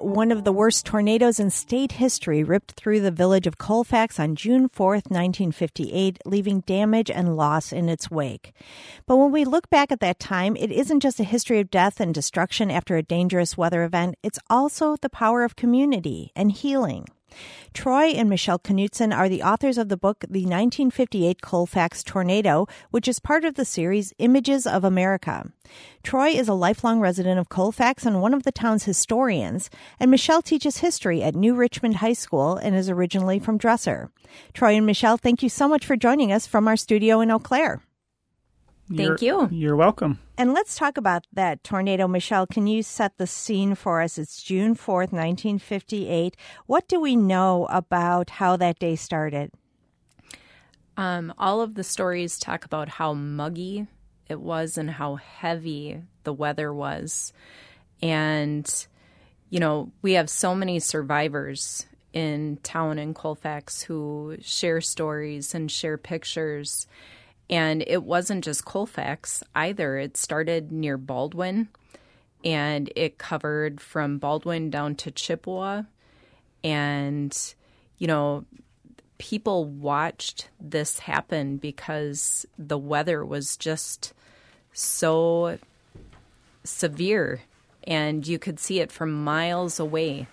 one of the worst tornadoes in state history ripped through the village of Colfax on June 4th, 1958, leaving damage and loss in its wake. But when we look back at that time, it isn't just a history of death and destruction after a dangerous weather event. It's also the power of community and healing. Troy and Michelle Knutson are the authors of the book, The 1958 Colfax Tornado, which is part of the series Images of America. Troy is a lifelong resident of Colfax and one of the town's historians, and Michelle teaches history at New Richmond High School and is originally from Dresser. Troy and Michelle, thank you so much for joining us from our studio in Eau Claire. Thank you. You're welcome. And let's talk about that tornado. Michelle, can you set the scene for us? It's June 4th, 1958. What do we know about how that day started? All of the stories talk about how muggy it was and how heavy the weather was. And, you know, we have so many survivors in town in Colfax who share stories and share pictures. And it wasn't just Colfax either. It started near Baldwin, and it covered from Baldwin down to Chippewa. And, you know, people watched this happen because the weather was just so severe, and you could see it from miles away,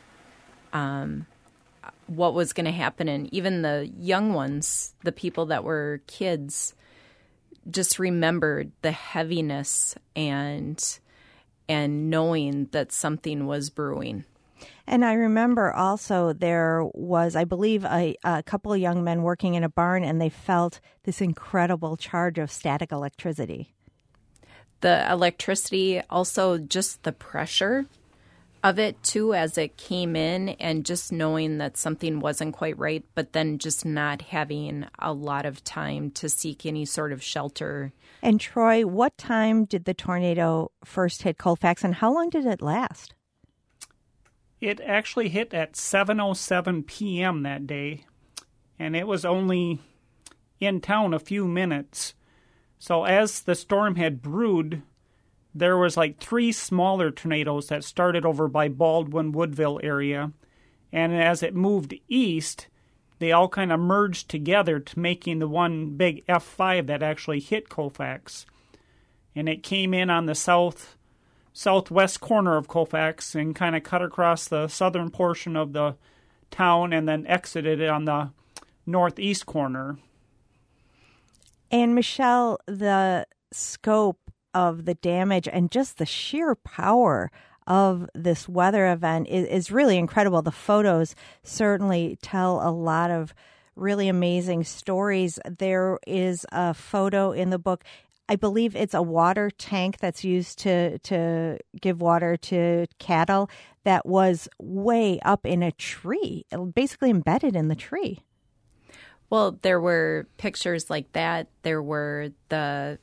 what was going to happen. And even the young ones, the people that were kids, just remembered the heaviness and knowing that something was brewing. And I remember also there was, I believe, a couple of young men working in a barn, and they felt this incredible charge of static electricity. The electricity, also just the pressure of it, too, as it came in, and just knowing that something wasn't quite right, but then just not having a lot of time to seek any sort of shelter. And Troy, what time did the tornado first hit Colfax, and how long did it last? It actually hit at 7:07 p.m. that day, and it was only in town a few minutes. So as the storm had brewed, there was like 3 smaller tornadoes that started over by Baldwin, Woodville area. And as it moved east, they all kind of merged together to making the one big F5 that actually hit Colfax. And it came in on the southwest corner of Colfax and kind of cut across the southern portion of the town and then exited it on the northeast corner. And Michelle, the scope of the damage and just the sheer power of this weather event is really incredible. The photos certainly tell a lot of really amazing stories. There is a photo in the book. I believe it's a water tank that's used to give water to cattle that was way up in a tree, basically embedded in the tree. Well, there were pictures like that. There were the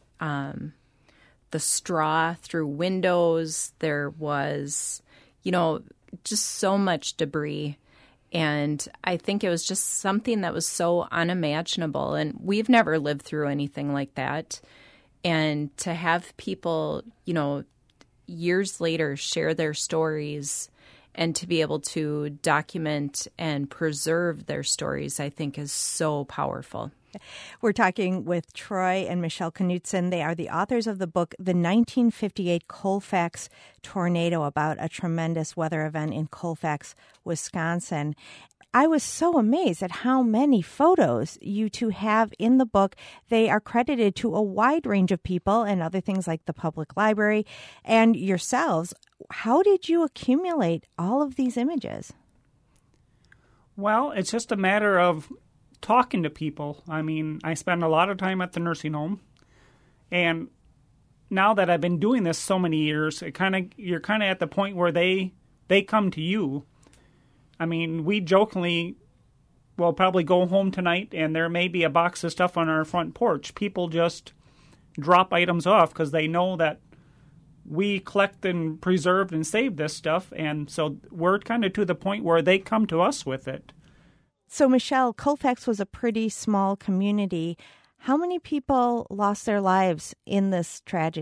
straw through windows. There was, you know, just so much debris. And I think it was just something that was so unimaginable. And we've never lived through anything like that. And to have people, you know, years later share their stories and to be able to document and preserve their stories, I think is so powerful. We're talking with Troy and Michelle Knutson. They are the authors of the book, The 1958 Colfax Tornado, about a tremendous weather event in Colfax, Wisconsin. I was so amazed at how many photos you two have in the book. They are credited to a wide range of people and other things like the public library and yourselves. How did you accumulate all of these images? Well, it's just a matter of talking to people. I mean, I spend a lot of time at the nursing home, and now that I've been doing this so many years, you're kind of at the point where they come to you. I mean, we jokingly will probably go home tonight and there may be a box of stuff on our front porch. People just drop items off because they know that we collect and preserve and save this stuff, and so we're kind of to the point where they come to us with it. So, Michelle, Colfax was a pretty small community. How many people lost their lives in this tragedy?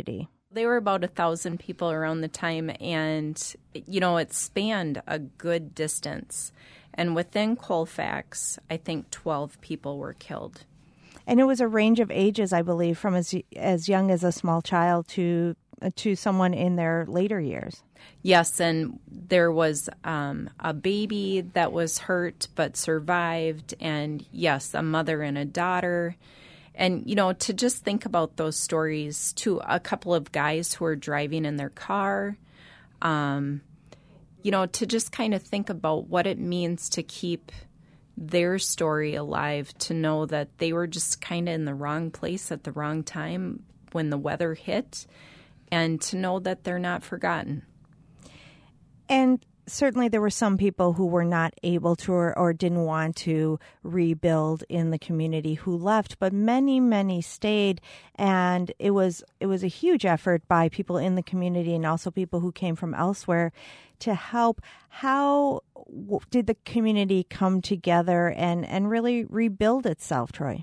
They were about 1,000 people around the time, and, it spanned a good distance. And within Colfax, I think 12 people were killed. And it was a range of ages, I believe, from as young as a small child to someone in their later years. Yes, and there was a baby that was hurt but survived, and yes, a mother and a daughter. And, to just think about those stories, to a couple of guys who are driving in their car, to just kind of think about what it means to keep their story alive, to know that they were just kind of in the wrong place at the wrong time when the weather hit, and to know that they're not forgotten. And certainly there were some people who were not able to or didn't want to rebuild in the community who left, but many, many stayed. And it was a huge effort by people in the community and also people who came from elsewhere to help. How did the community come together and really rebuild itself, Troy?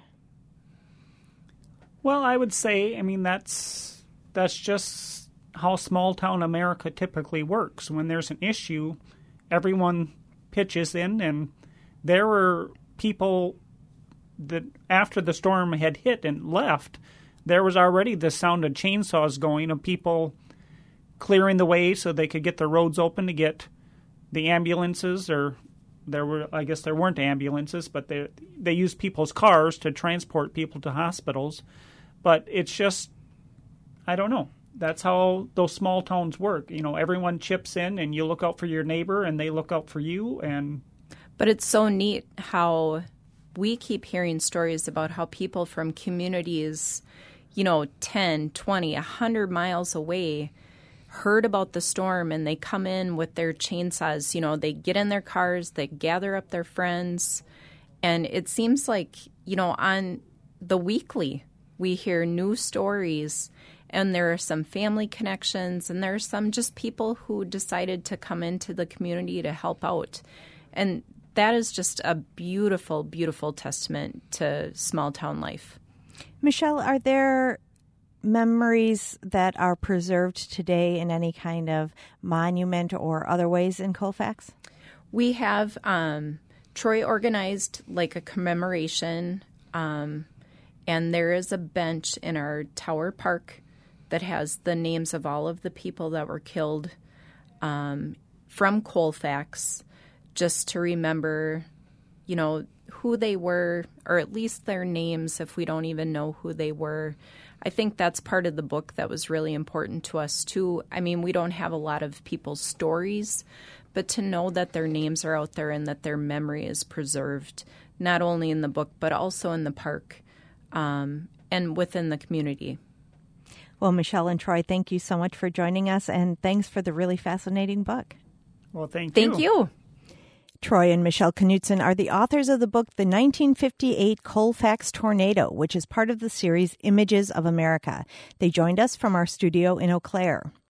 Well, I would say, that's just how small-town America typically works. When there's an issue, everyone pitches in, and there were people that after the storm had hit and left, there was already the sound of chainsaws going, of people clearing the way so they could get the roads open to get the ambulances, or there weren't ambulances, but they used people's cars to transport people to hospitals. But it's just, I don't know. That's how those small towns work. Everyone chips in, and you look out for your neighbor, and they look out for you. But it's so neat how we keep hearing stories about how people from communities, 10, 20, 100 miles away heard about the storm, and they come in with their chainsaws. They get in their cars, they gather up their friends, and it seems like, on the weekly, we hear new stories. And there are some family connections, and there are some just people who decided to come into the community to help out. And that is just a beautiful, beautiful testament to small town life. Michelle, are there memories that are preserved today in any kind of monument or other ways in Colfax? We have Troy organized like a commemoration, and there is a bench in our Tower Park that has the names of all of the people that were killed from Colfax, just to remember, who they were, or at least their names if we don't even know who they were. I think that's part of the book that was really important to us, too. We don't have a lot of people's stories, but to know that their names are out there and that their memory is preserved, not only in the book, but also in the park and within the community. Well, Michelle and Troy, thank you so much for joining us, and thanks for the really fascinating book. Well, thank you. Thank you. Troy and Michelle Knutson are the authors of the book, The 1958 Colfax Tornado, which is part of the series Images of America. They joined us from our studio in Eau Claire.